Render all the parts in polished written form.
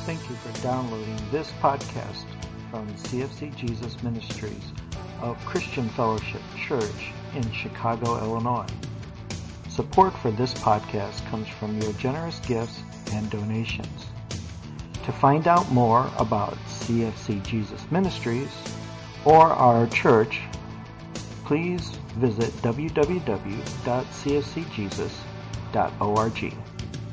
Thank you for downloading this podcast from CFC Jesus Ministries of Christian Fellowship Church in Chicago, Illinois. Support for this podcast comes from your generous gifts and donations. To find out more about CFC Jesus Ministries or our church, please visit www.cfcjesus.org.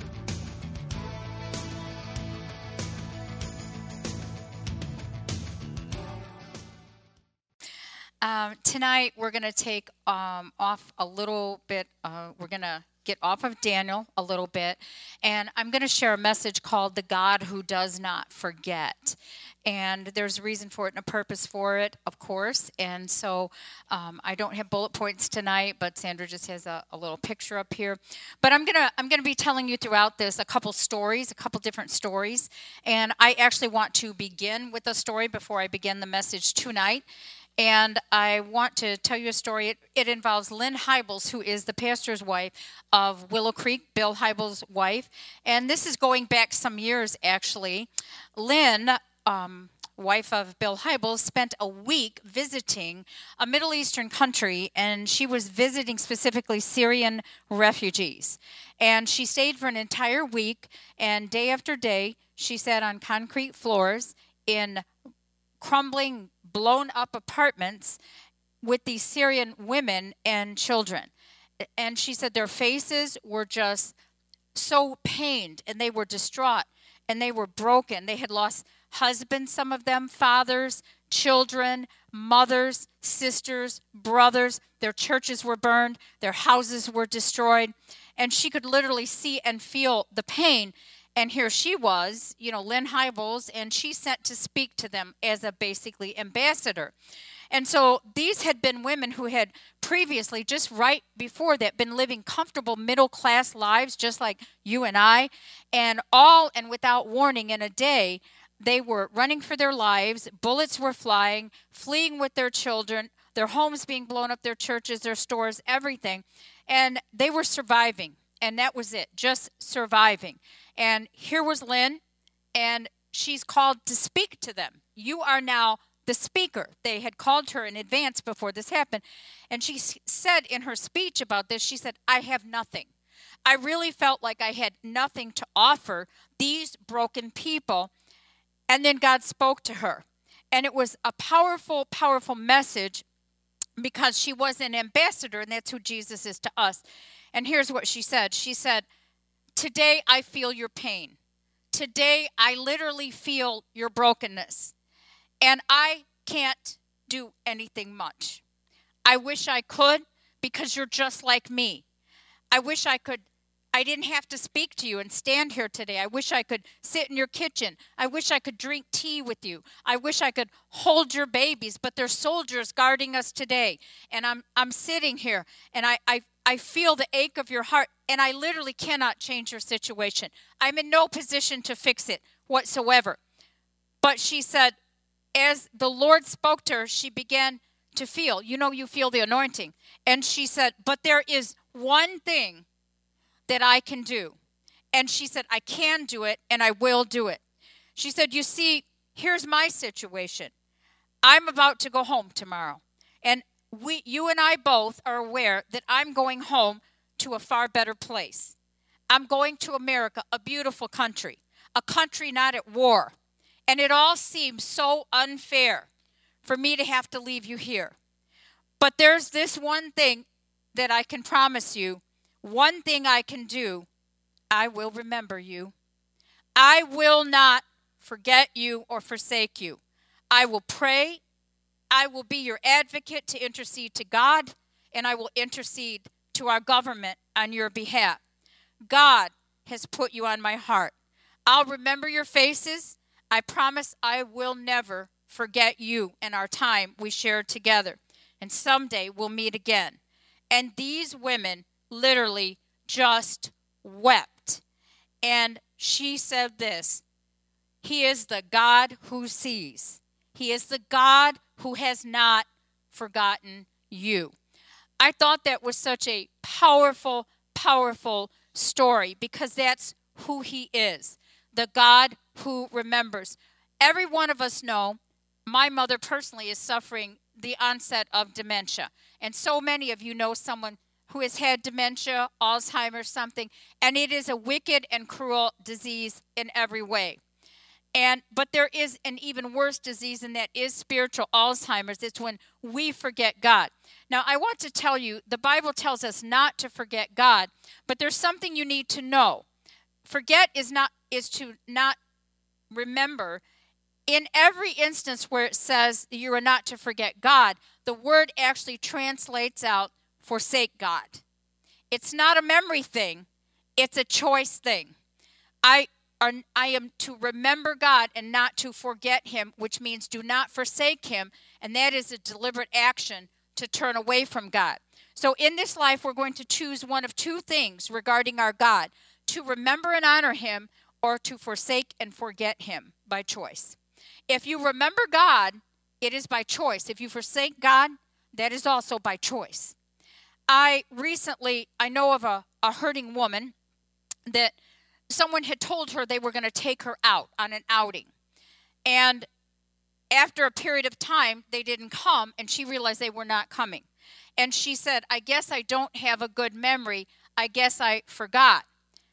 Tonight we're going to take off a little bit, we're going to get off of Daniel a little bit, and I'm going to share a message called The God Who Does Not Forget. And there's a reason for it and a purpose for it, of course. And so I don't have bullet points tonight, but Sandra just has a little picture up here. But I'm gonna be telling you throughout this a couple different stories. And I actually want to begin with a story before I begin the message tonight. And I want to tell you a story. It involves Lynn Hybels, who is the pastor's wife of Willow Creek, Bill Hybels' wife. And this is going back some years, actually. Lynn, wife of Bill Hybels, spent a week visiting a Middle Eastern country, and she was visiting specifically Syrian refugees. And she stayed for an entire week, and day after day, she sat on concrete floors in crumbling, blown-up apartments with these Syrian women and children. And she said their faces were just so pained, and they were distraught, and they were broken. They had lost husbands, some of them, fathers, children, mothers, sisters, brothers. Their churches were burned. Their houses were destroyed. And she could literally see and feel the pain. And here she was, Lynn Hybels, and she sent to speak to them as a basically ambassador. And so these had been women who had previously, just right before that, been living comfortable middle-class lives, just like you and I, and without warning in a day, they were running for their lives, bullets were flying, fleeing with their children, their homes being blown up, their churches, their stores, everything. And they were surviving, and that was it, just surviving. And here was Lynn, and she's called to speak to them. You are now the speaker. They had called her in advance before this happened. And she said in her speech about this, she said, I have nothing. I really felt like I had nothing to offer these broken people. And then God spoke to her. And it was a powerful, powerful message because she was an ambassador, and that's who Jesus is to us. And here's what she said. She said, today I feel your pain. Today I literally feel your brokenness. And I can't do anything much. I wish I could, because you're just like me. I wish I didn't have to speak to you and stand here today. I wish I could sit in your kitchen. I wish I could drink tea with you. I wish I could hold your babies, but there's soldiers guarding us today. And I'm sitting here, and I feel the ache of your heart, and I literally cannot change your situation. I'm in no position to fix it whatsoever. But she said, as the Lord spoke to her, she began to feel. You feel the anointing. And she said, but there is one thing that I can do. And she said, I can do it, and I will do it. She said, you see, here's my situation. I'm about to go home tomorrow. And you and I both are aware that I'm going home to a far better place. I'm going to America, a beautiful country, a country not at war. And it all seems so unfair for me to have to leave you here. But there's this one thing that I can promise you, one thing I can do. I will remember you. I will not forget you or forsake you. I will pray. I will be your advocate to intercede to God, and I will intercede to our government on your behalf. God has put you on my heart. I'll remember your faces. I promise I will never forget you and our time we shared together. And someday we'll meet again. And these women literally just wept. And she said this, He is the God who sees. He is the God who has not forgotten you. I thought that was such a powerful, powerful story because that's who he is, the God who remembers. Every one of us know, my mother personally is suffering the onset of dementia. And so many of you know someone who has had dementia, Alzheimer's, something. And it is a wicked and cruel disease in every way. But there is an even worse disease, and that is spiritual Alzheimer's. It's when we forget God. Now, I want to tell you, the Bible tells us not to forget God, but there's something you need to know. Forget is to not remember. In every instance where it says you are not to forget God, the word actually translates out forsake God. It's not a memory thing. It's a choice thing. I am to remember God and not to forget him, which means do not forsake him, and that is a deliberate action to turn away from God. So in this life, we're going to choose one of two things regarding our God: to remember and honor him, or to forsake and forget him by choice. If you remember God, it is by choice. If you forsake God, that is also by choice. I know of a hurting woman that someone had told her they were going to take her out on an outing. And after a period of time, they didn't come, and she realized they were not coming. And she said, I guess I don't have a good memory. I guess I forgot.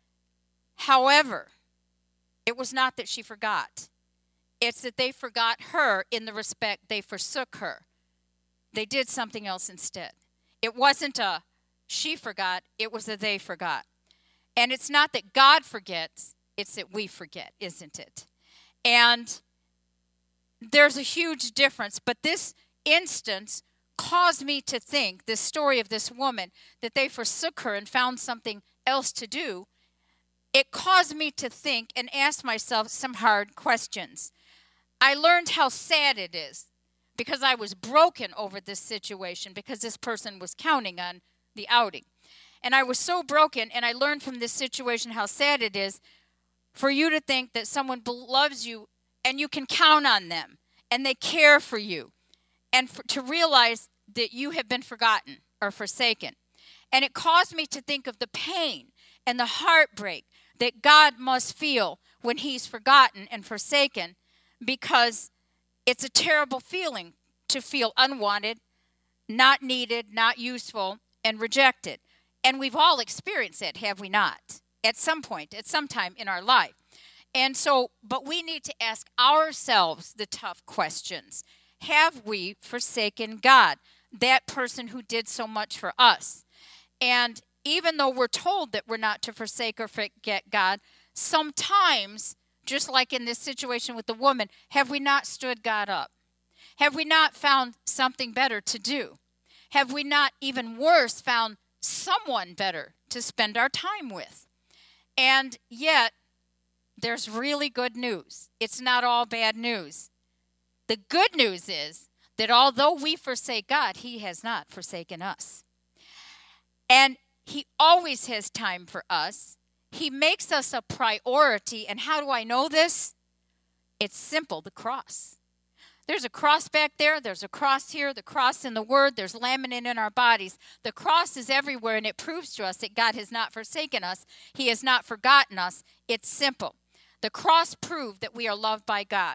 However, it was not that she forgot. It's that they forgot her in the respect they forsook her. They did something else instead. It wasn't a she forgot, it was a they forgot. And it's not that God forgets, it's that we forget, isn't it? And there's a huge difference, but this instance caused me to think, this story of this woman, that they forsook her and found something else to do. It caused me to think and ask myself some hard questions. I learned how sad it is because I was broken over this situation because this person was counting on the outing. And I was so broken, and I learned from this situation how sad it is for you to think that someone loves you and you can count on them and they care for you, and to realize that you have been forgotten or forsaken. And it caused me to think of the pain and the heartbreak that God must feel when he's forgotten and forsaken, because it's a terrible feeling to feel unwanted, not needed, not useful, and rejected. And we've all experienced it, have we not? At some point, at some time in our life. And so, but we need to ask ourselves the tough questions. Have we forsaken God, that person who did so much for us? And even though we're told that we're not to forsake or forget God, sometimes, just like in this situation with the woman, have we not stood God up? Have we not found something better to do? Have we not, even worse, found someone better to spend our time with? And yet, there's really good news. It's not all bad news. The good news is that although we forsake God, he has not forsaken us. And he always has time for us. He makes us a priority. And how do I know this? It's simple, the cross. There's a cross back there. There's a cross here. The cross in the Word. There's laminate in our bodies. The cross is everywhere, and it proves to us that God has not forsaken us. He has not forgotten us. It's simple. The cross proved that we are loved by God.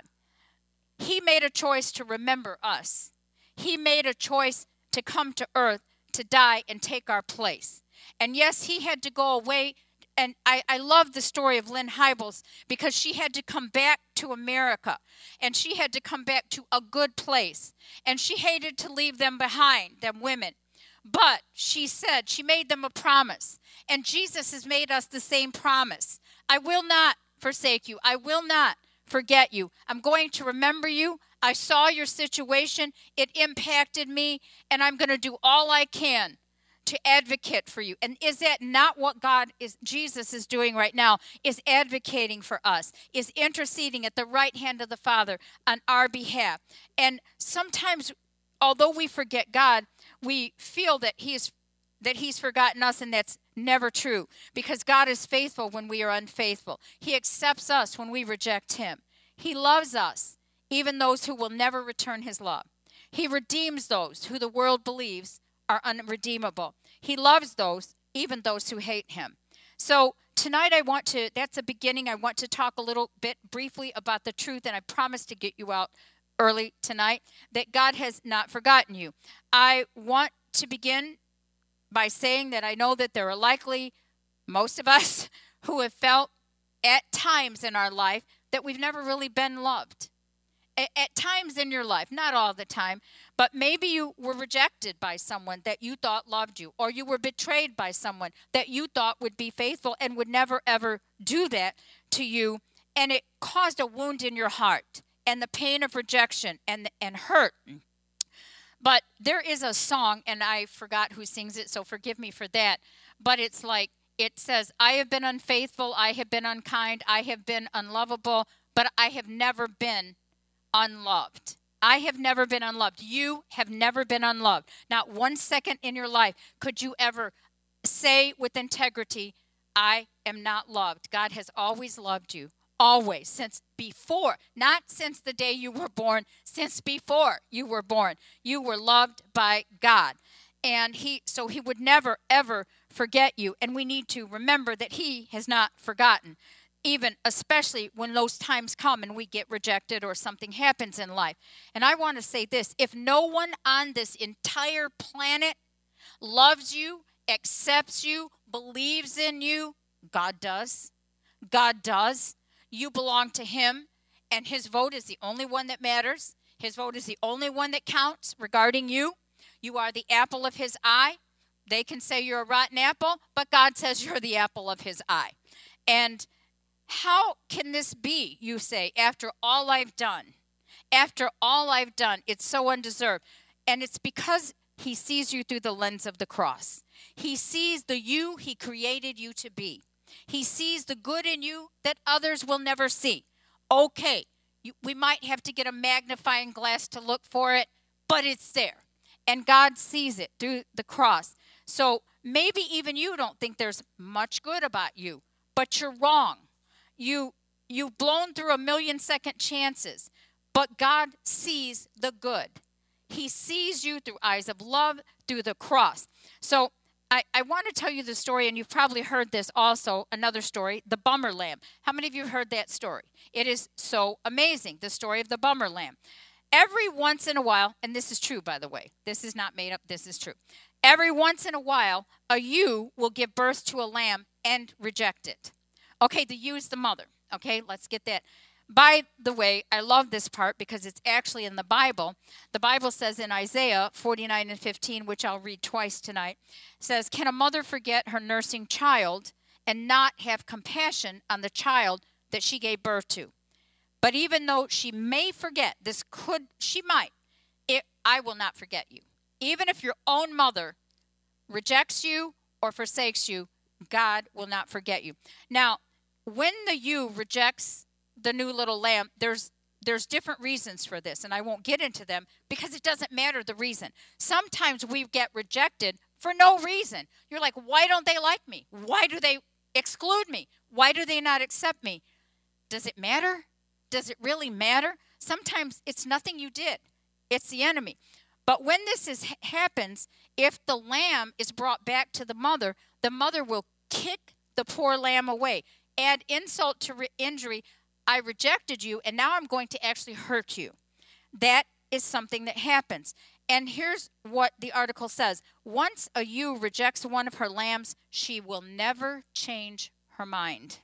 He made a choice to remember us. He made a choice to come to earth, to die, and take our place. And yes, he had to go away. And I love the story of Lynn Hybels, because she had to come back to America, and she had to come back to a good place. And she hated to leave them behind, them women. But she said, she made them a promise. And Jesus has made us the same promise. I will not forsake you. I will not forget you. I'm going to remember you. I saw your situation. It impacted me, and I'm going to do all I can to advocate for you. And is that not what Jesus is doing right now? Is advocating for us, is interceding at the right hand of the Father on our behalf. And sometimes, although we forget God, we feel that he's forgotten us, and that's never true, because God is faithful when we are unfaithful. He accepts us when we reject him. He loves us, even those who will never return his love. He redeems those who the world believes are unredeemable. He loves those, even those who hate him. So tonight that's a beginning. I want to talk a little bit briefly about the truth, and I promise to get you out early tonight, that God has not forgotten you. I want to begin by saying that I know that there are likely most of us who have felt at times in our life that we've never really been loved. At times in your life, not all the time, but maybe you were rejected by someone that you thought loved you, or you were betrayed by someone that you thought would be faithful and would never, ever do that to you, and it caused a wound in your heart and the pain of rejection and hurt. But there is a song, and I forgot who sings it, so forgive me for that, but it's like, it says, I have been unfaithful, I have been unkind, I have been unlovable, but I have never been unloved. I have never been unloved. You have never been unloved. Not 1 second in your life could you ever say with integrity, I am not loved. God has always loved you. Always. Since before. Not since the day you were born. Since before you were born. You were loved by God. And he would never, ever forget you. And we need to remember that he has not forgotten. Even especially when those times come and we get rejected or something happens in life. And I want to say this, if no one on this entire planet loves you, accepts you, believes in you, God does. God does. You belong to him, and his vote is the only one that matters. His vote is the only one that counts regarding you. You are the apple of his eye. They can say you're a rotten apple, but God says you're the apple of his eye. And how can this be, you say, after all I've done? After all I've done, it's so undeserved. And it's because he sees you through the lens of the cross. He sees the you he created you to be. He sees the good in you that others will never see. Okay, we might have to get a magnifying glass to look for it, but it's there. And God sees it through the cross. So maybe even you don't think there's much good about you, but you're wrong. You've blown through 1,000,000 second chances, but God sees the good. He sees you through eyes of love, through the cross. So I want to tell you the story, and you've probably heard this also, another story, the bummer lamb. How many of you have heard that story? It is so amazing, the story of the bummer lamb. Every once in a while, and this is true, by the way. This is not made up. This is true. Every once in a while, a ewe will give birth to a lamb and reject it. Okay, the ewe is the mother. Okay, let's get that. By the way, I love this part because it's actually in the Bible. The Bible says in Isaiah 49:15, which I'll read twice tonight, says, can a mother forget her nursing child and not have compassion on the child that she gave birth to? But even though she may forget, she might, I will not forget you. Even if your own mother rejects you or forsakes you, God will not forget you. Now, when the ewe rejects the new little lamb, there's different reasons for this, and I won't get into them because it doesn't matter the reason. Sometimes we get rejected for no reason. You're like, why don't they like me? Why do they exclude me? Why do they not accept me? Does it matter? Does it really matter? Sometimes it's nothing you did. It's the enemy. But when this happens, if the lamb is brought back to the mother will kick the poor lamb away. Add insult to injury. I rejected you, and now I'm going to actually hurt you. That is something that happens. And here's what the article says. Once a ewe rejects one of her lambs, she will never change her mind.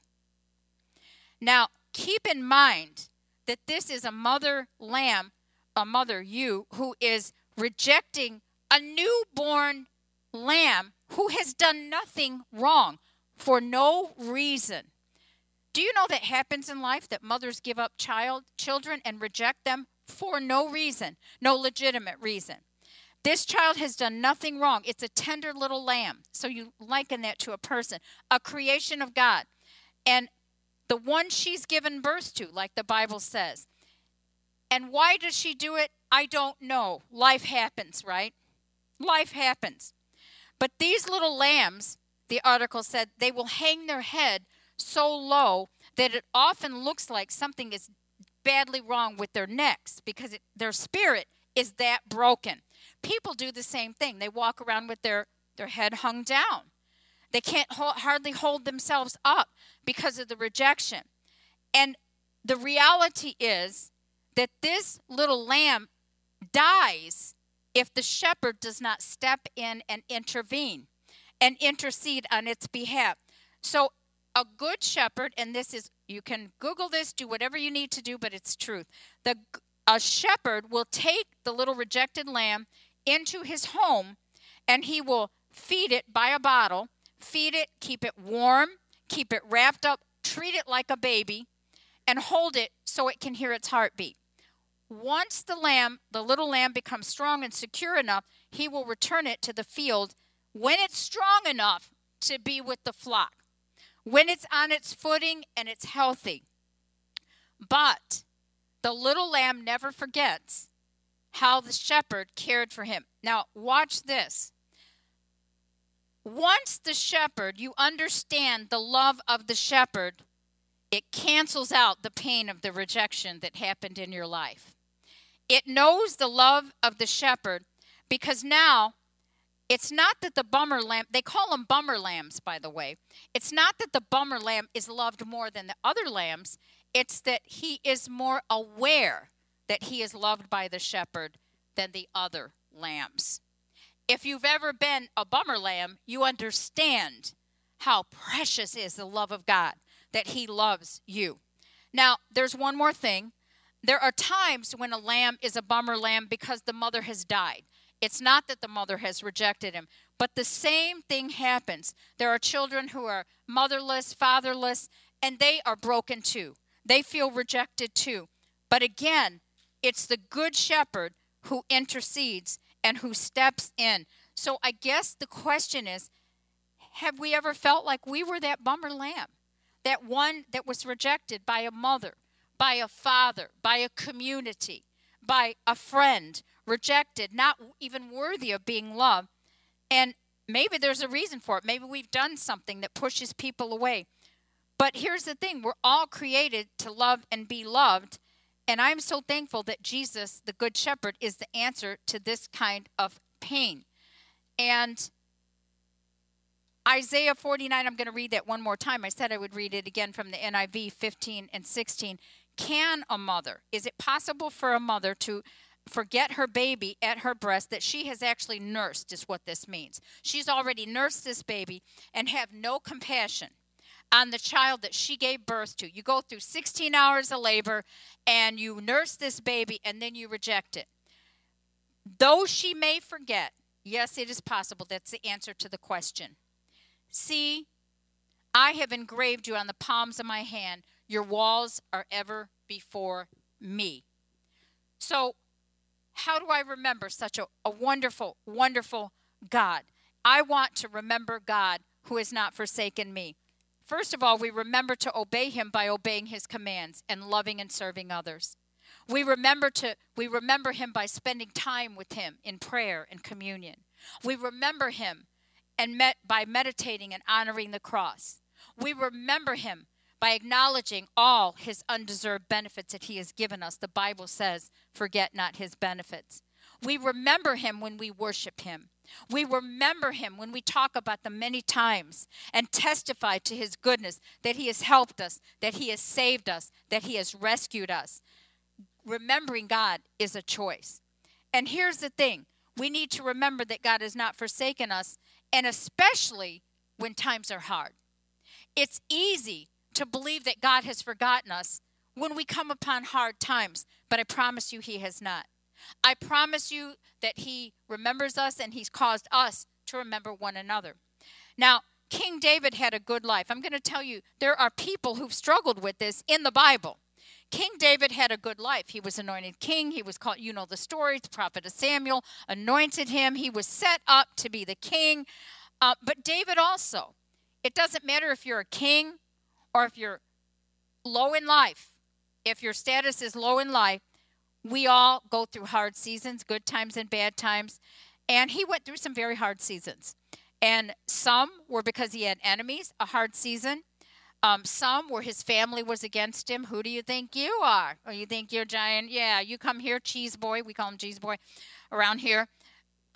Now, keep in mind that this is a mother lamb, a mother ewe, who is rejecting a newborn lamb who has done nothing wrong for no reason. Do you know that happens in life, that mothers give up children and reject them for no reason, no legitimate reason? This child has done nothing wrong. It's a tender little lamb. So you liken that to a person, a creation of God. And the one she's given birth to, like the Bible says. And why does she do it? I don't know. Life happens, right? Life happens. But these little lambs, the article said, they will hang their head so low that it often looks like something is badly wrong with their necks because their spirit is that broken. People do the same thing. They walk around with their head hung down. They can't hardly hold themselves up because of the rejection. And the reality is that this little lamb dies if the shepherd does not step in and intervene and intercede on its behalf. So a good shepherd, and this is, you can Google this, do whatever you need to do, but it's truth. A shepherd will take the little rejected lamb into his home, and he will feed it by a bottle, feed it, keep it warm, keep it wrapped up, treat it like a baby, and hold it so it can hear its heartbeat. Once the little lamb becomes strong and secure enough, he will return it to the field when it's strong enough to be with the flock, when it's on its footing and it's healthy. But the little lamb never forgets how the shepherd cared for him. Now, watch this. Once the shepherd, you understand the love of the shepherd, it cancels out the pain of the rejection that happened in your life. It knows the love of the shepherd because now it's not that the bummer lamb, they call them bummer lambs, by the way. It's not that the bummer lamb is loved more than the other lambs. It's that he is more aware that he is loved by the shepherd than the other lambs. If you've ever been a bummer lamb, you understand how precious is the love of God, that he loves you. Now, there's one more thing. There are times when a lamb is a bummer lamb because the mother has died. It's not that the mother has rejected him, but the same thing happens. There are children who are motherless, fatherless, and they are broken too. They feel rejected too. But again, it's the good shepherd who intercedes and who steps in. So I guess the question is, have we ever felt like we were that bummer lamb? That one that was rejected by a mother, by a father, by a community, by a friend, rejected, not even worthy of being loved. And maybe there's a reason for it. Maybe we've done something that pushes people away. But here's the thing. We're all created to love and be loved. And I'm so thankful that Jesus, the Good Shepherd, is the answer to this kind of pain. And Isaiah 49, I'm going to read that one more time. I said I would read it again from the NIV 15 and 16. Is it possible for a mother to forget her baby at her breast that she has actually nursed, is what this means. She's already nursed this baby and have no compassion on the child that she gave birth to. You go through 16 hours of labor and you nurse this baby and then you reject it. Though she may forget, yes, it is possible. That's the answer to the question. See, I have engraved you on the palms of my hand. Your walls are ever before me. So how do I remember such a wonderful, wonderful God? I want to remember God who has not forsaken me. First of all, we remember to obey him by obeying his commands and loving and serving others. We remember him by spending time with him in prayer and communion. We remember him by meditating and honoring the cross. We remember him by acknowledging all his undeserved benefits that he has given us. The Bible says, forget not his benefits. We remember him when we worship him. We remember him when we talk about the many times and testify to his goodness, that he has helped us, that he has saved us, that he has rescued us. Remembering God is a choice. And here's the thing. We need to remember that God has not forsaken us, and especially when times are hard. It's easy to believe that God has forgotten us when we come upon hard times, but I promise you he has not. I promise you that he remembers us and he's caused us to remember one another. Now, King David had a good life. I'm going to tell you, there are people who've struggled with this in the Bible. King David had a good life. He was anointed king. He was called, you know the story, the prophet of Samuel anointed him. He was set up to be the king. But David also, it doesn't matter if you're a king or if you're low in life. If your status is low in life, we all go through hard seasons, good times and bad times. And he went through some very hard seasons. And some were because he had enemies, a hard season. Some where his family was against him. Who do you think you are? Or you think you're giant? Yeah, you come here, cheese boy. We call him cheese boy around here.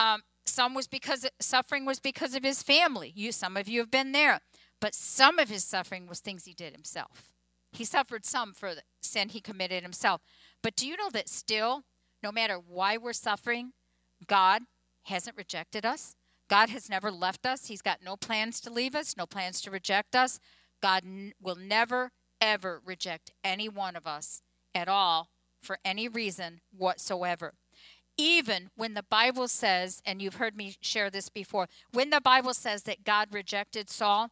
suffering was because of his family. Some of you have been there. But some of his suffering was things he did himself. He suffered some for the sin he committed himself. But do you know that still, no matter why we're suffering, God hasn't rejected us? God has never left us. He's got no plans to leave us, no plans to reject us. God will never, ever reject any one of us at all for any reason whatsoever. Even when the Bible says, and you've heard me share this before, when the Bible says that God rejected Saul,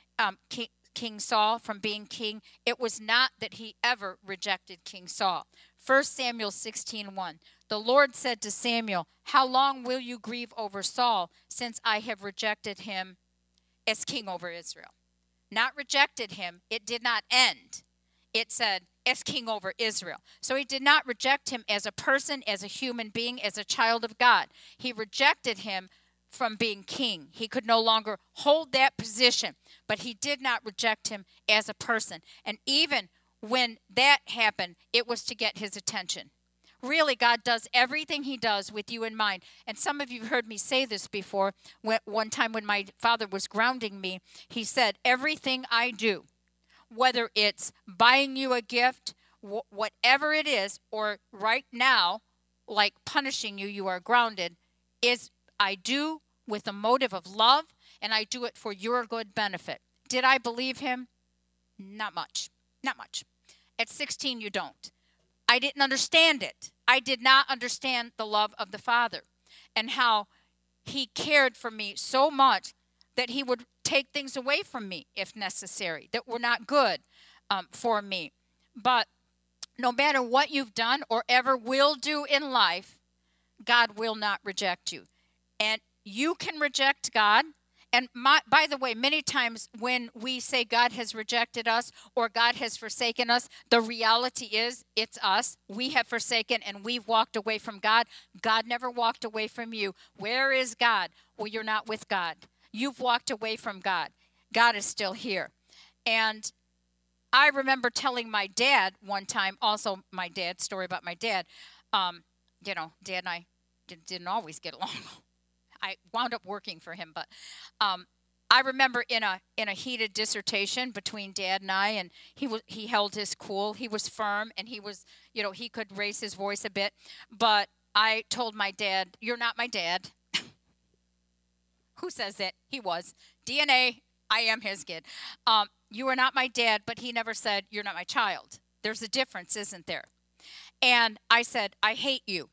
King Saul from being king, it was not that he ever rejected King Saul. 1 Samuel 16:1. The Lord said to Samuel, "How long will you grieve over Saul, since I have rejected him as king over Israel?" Not rejected him. It did not end. It said, as king over Israel. So he did not reject him as a person, as a human being, as a child of God. He rejected him from being king. He could no longer hold that position, but he did not reject him as a person. And even when that happened, it was to get his attention. Really, God does everything he does with you in mind. And some of you have heard me say this before. One time when my father was grounding me, he said, everything I do, whether it's buying you a gift, whatever it is, or right now, like punishing you, you are grounded, is I do with a motive of love, and I do it for your good benefit. Did I believe him? Not much. Not much. At 16, you don't. I didn't understand it. I did not understand the love of the Father and how he cared for me so much that he would take things away from me if necessary, that were not good for me. But no matter what you've done or ever will do in life, God will not reject you. And you can reject God. And by the way, many times when we say God has rejected us or God has forsaken us, the reality is it's us. We have forsaken and we've walked away from God. God never walked away from you. Where is God? Well, you're not with God. You've walked away from God. God is still here. And I remember telling my dad one time, also my dad's story about my dad. Dad and I didn't always get along. I wound up working for him, but I remember in a heated dissertation between Dad and I, and he held his cool. He was firm, and he was, he could raise his voice a bit. But I told my dad, "You're not my dad." Who says it? He was. DNA, I am his kid. You are not my dad, but he never said, "You're not my child." There's a difference, isn't there? And I said, "I hate you."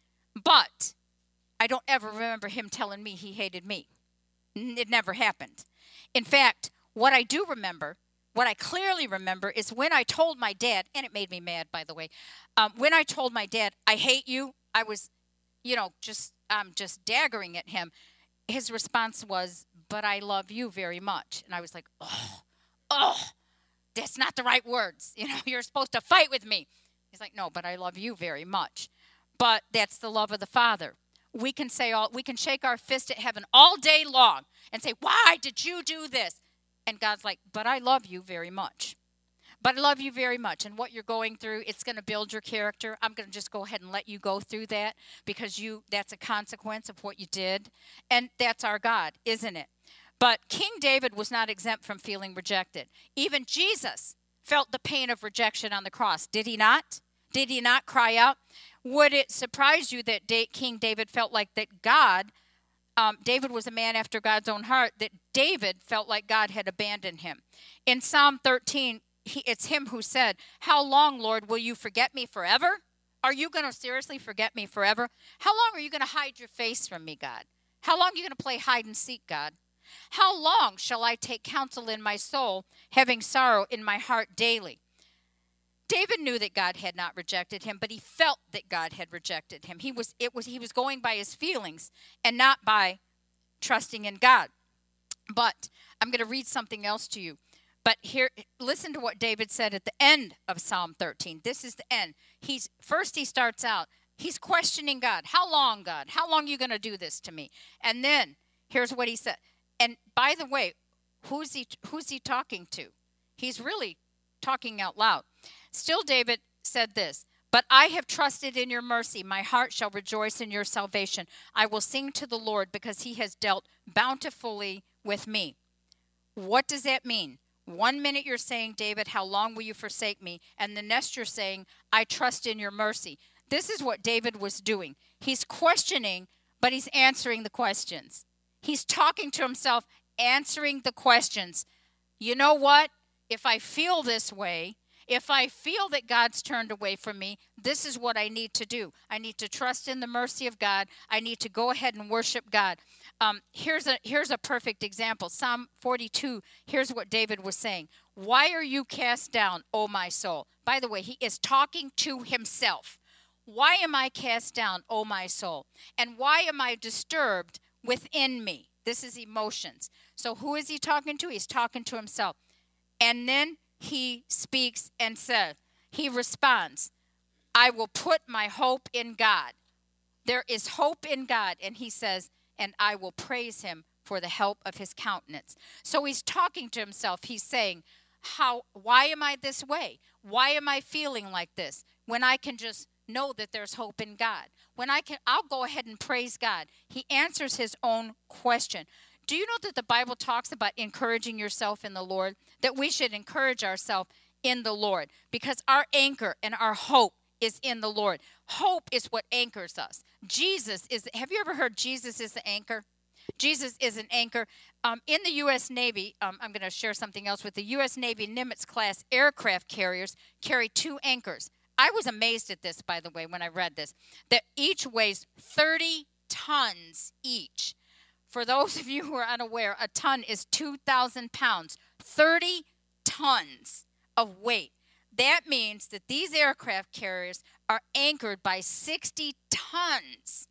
But I don't ever remember him telling me he hated me. It never happened. In fact, what I do remember, what I clearly remember, is when I told my dad, and it made me mad, by the way, when I told my dad, "I hate you," I was, just daggering at him. His response was, "But I love you very much." And I was like, oh, that's not the right words. You're supposed to fight with me. He's like, "No, but I love you very much." But that's the love of the Father. We can shake our fist at heaven all day long and say, "Why did you do this?" And God's like, "But I love you very much. But I love you very much. And what you're going through, it's going to build your character. I'm going to just go ahead and let you go through that because that's a consequence of what you did." And that's our God, isn't it? But King David was not exempt from feeling rejected. Even Jesus felt the pain of rejection on the cross. Did he not? Did he not cry out? Would it surprise you that King David felt like that God, David was a man after God's own heart, that David felt like God had abandoned him? In Psalm 13, it's him who said, "How long, Lord, will you forget me forever? Are you going to seriously forget me forever? How long are you going to hide your face from me, God? How long are you going to play hide and seek, God? How long shall I take counsel in my soul, having sorrow in my heart daily?" David knew that God had not rejected him, but he felt that God had rejected him. He was going by his feelings and not by trusting in God. But I'm going to read something else to you. But here, listen to what David said at the end of Psalm 13. This is the end. He starts out, he's questioning God. "How long, God? How long are you going to do this to me?" And then here's what he said. And by the way, who's he talking to? He's really talking out loud. Still, David said this, But I have trusted in your mercy. My heart shall rejoice in your salvation. I will sing to the Lord because he has dealt bountifully with me. What does that mean? 1 minute you're saying, David, how long will you forsake me? And the next you're saying, I trust in your mercy. This is what David was doing. He's questioning, but he's answering the questions. He's talking to himself, answering the questions. You know what? If I feel this way, if I feel that God's turned away from me, this is what I need to do. I need to trust in the mercy of God. I need to go ahead and worship God. Here's a perfect example. Psalm 42, here's what David was saying. Why are you cast down, O my soul? By the way, he is talking to himself. Why am I cast down, O my soul? And why am I disturbed within me? This is emotions. So who is he talking to? He's talking to himself. And then he speaks and says, he responds, I will put my hope in God. There is hope in God. And he says, and I will praise him for the help of his countenance. So he's talking to himself. He's saying, why am I this way? Why am I feeling like this? When I can just know that there's hope in God. I'll go ahead and praise God. He answers his own question. Do you know that the Bible talks about encouraging yourself in the Lord? That we should encourage ourselves in the Lord because our anchor and our hope is in the Lord. Hope is what anchors us. Have you ever heard Jesus is the anchor? Jesus is an anchor. In the U.S. Navy, I'm going to share something else with the U.S. Navy Nimitz-class aircraft carriers carry 2 anchors. I was amazed at this, by the way, when I read this, that each weighs 30 tons each. For those of you who are unaware, a ton is 2,000 pounds, 30 tons of weight. That means that these aircraft carriers are anchored by 60 tons,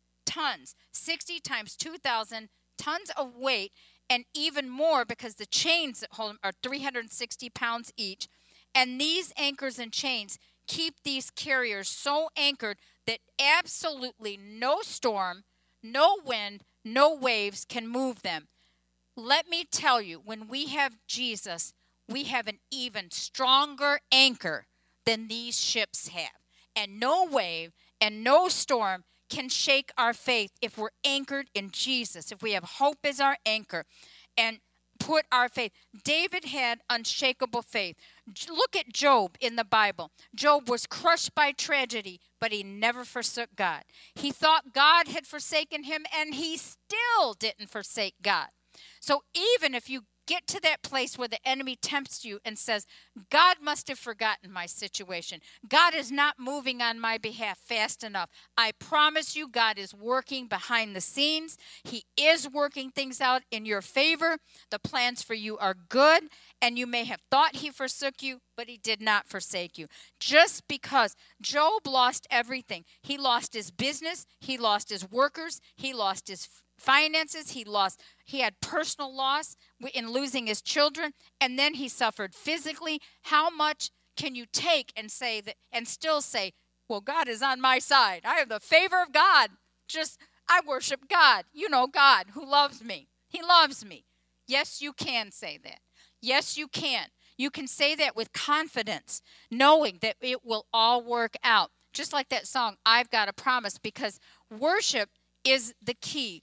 60 times 2,000 tons of weight, and even more because the chains that hold them are 360 pounds each. And these anchors and chains keep these carriers so anchored that absolutely no storm, no wind, no waves can move them. Let me tell you, when we have Jesus, we have an even stronger anchor than these ships have. And no wave and no storm can shake our faith if we're anchored in Jesus, if we have hope as our anchor and put our faith. David had unshakable faith. Look at Job in the Bible. Job was crushed by tragedy, but he never forsook God. He thought God had forsaken him, and he still didn't forsake God. So even if you get to that place where the enemy tempts you and says, God must have forgotten my situation. God is not moving on my behalf fast enough. I promise you, God is working behind the scenes. He is working things out in your favor. The plans for you are good, and you may have thought he forsook you, but he did not forsake you. Just because Job lost everything. He lost his business. He lost his workers. He lost his finances. He had personal loss in losing his children, and then he suffered physically. How much can you take and say that and still say, well, God is on my side. I have the favor of God. I worship God. You know, God who loves me. He loves me. Yes, you can say that. Yes, you can. You can say that with confidence, knowing that it will all work out. Just like that song, I've Got a Promise, because worship is the key.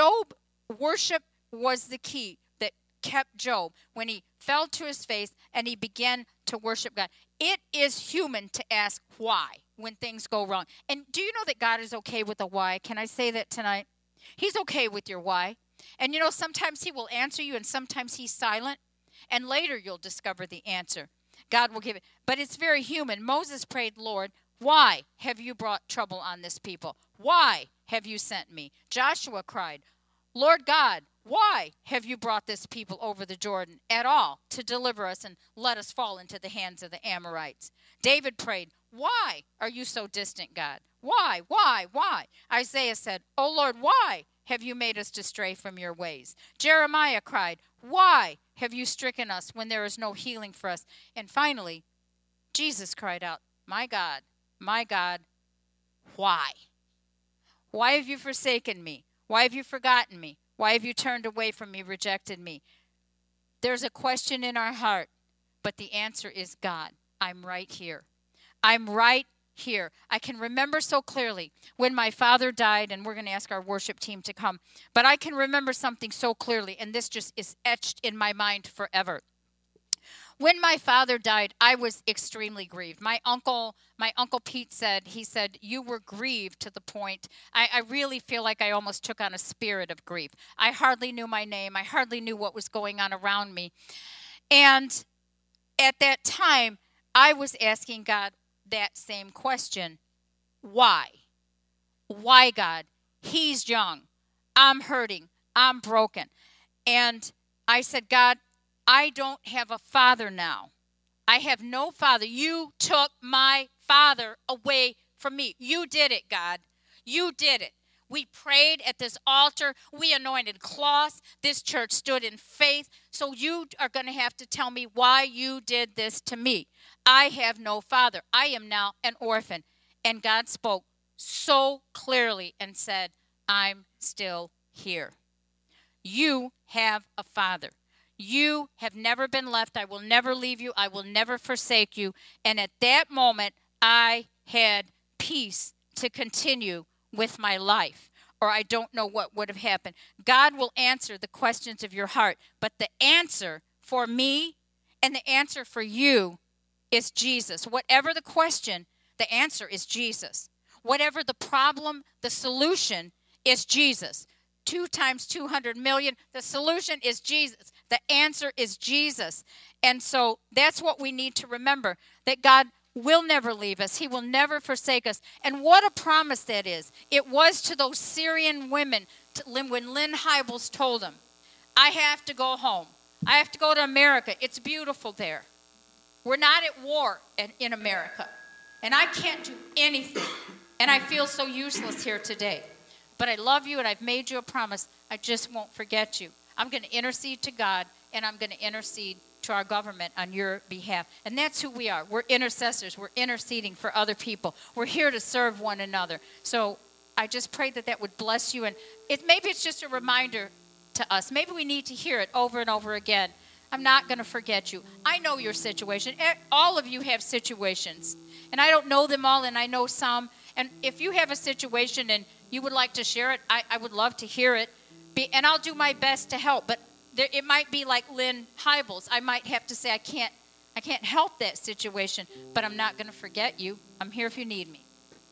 Worship was the key that kept Job when he fell to his face and he began to worship God. It is human to ask why when things go wrong. And do you know that God is okay with a why? Can I say that tonight? He's okay with your why. And you know, sometimes he will answer you and sometimes he's silent. And later you'll discover the answer. God will give it. But it's very human. Moses prayed, Lord, why have you brought trouble on this people? Why have you sent me? Joshua cried, Lord God, why have you brought this people over the Jordan at all to deliver us and let us fall into the hands of the Amorites? David prayed, why are you so distant, God? Why? Isaiah said, oh Lord, why have you made us to stray from your ways? Jeremiah cried, why have you stricken us when there is no healing for us? And finally, Jesus cried out, my God, why? Why have you forsaken me? Why have you forgotten me? Why have you turned away from me, rejected me? There's a question in our heart, but the answer is God. I'm right here. I'm right here. I can remember so clearly when my father died, and we're going to ask our worship team to come. But I can remember something so clearly, and this just is etched in my mind forever. When my father died, I was extremely grieved. My uncle Pete said, you were grieved to the point, I really feel like I almost took on a spirit of grief. I hardly knew my name. I hardly knew what was going on around me. And at that time, I was asking God that same question. Why? Why, God? He's young. I'm hurting. I'm broken. And I said, God, I don't have a father now. I have no father. You took my father away from me. You did it, God. You did it. We prayed at this altar. We anointed cloths. This church stood in faith. So you are going to have to tell me why you did this to me. I have no father. I am now an orphan. And God spoke so clearly and said, I'm still here. You have a father. You have never been left. I will never leave you. I will never forsake you. And at that moment, I had peace to continue with my life, or I don't know what would have happened. God will answer the questions of your heart, but the answer for me and the answer for you is Jesus. Whatever the question, the answer is Jesus. Whatever the problem, the solution is Jesus. 2 times 200 million, the solution is Jesus. The answer is Jesus. And so that's what we need to remember, that God will never leave us. He will never forsake us. And what a promise that is. It was to those Syrian women when Lynn Hybels told them, I have to go home. I have to go to America. It's beautiful there. We're not at war in America. And I can't do anything. And I feel so useless here today. But I love you and I've made you a promise. I just won't forget you. I'm going to intercede to God and I'm going to intercede to our government on your behalf. And that's who we are. We're intercessors. We're interceding for other people. We're here to serve one another. So I just pray that would bless you. And maybe it's just a reminder to us. Maybe we need to hear it over and over again. I'm not going to forget you. I know your situation. All of you have situations. And I don't know them all, and I know some. And if you have a situation and you would like to share it, I would love to hear it. And I'll do my best to help. But it might be like Lynn Hybels. I might have to say, I can't help that situation, but I'm not going to forget you. I'm here if you need me.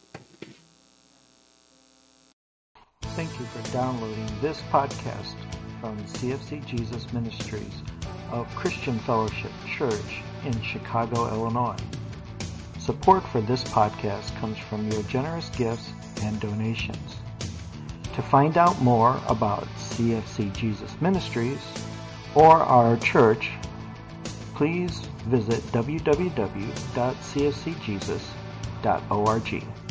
Thank you for downloading this podcast from CFC Jesus Ministries of Christian Fellowship Church in Chicago, Illinois. Support for this podcast comes from your generous gifts and donations. To find out more about CFC Jesus Ministries or our church, please visit www.cfcjesus.org.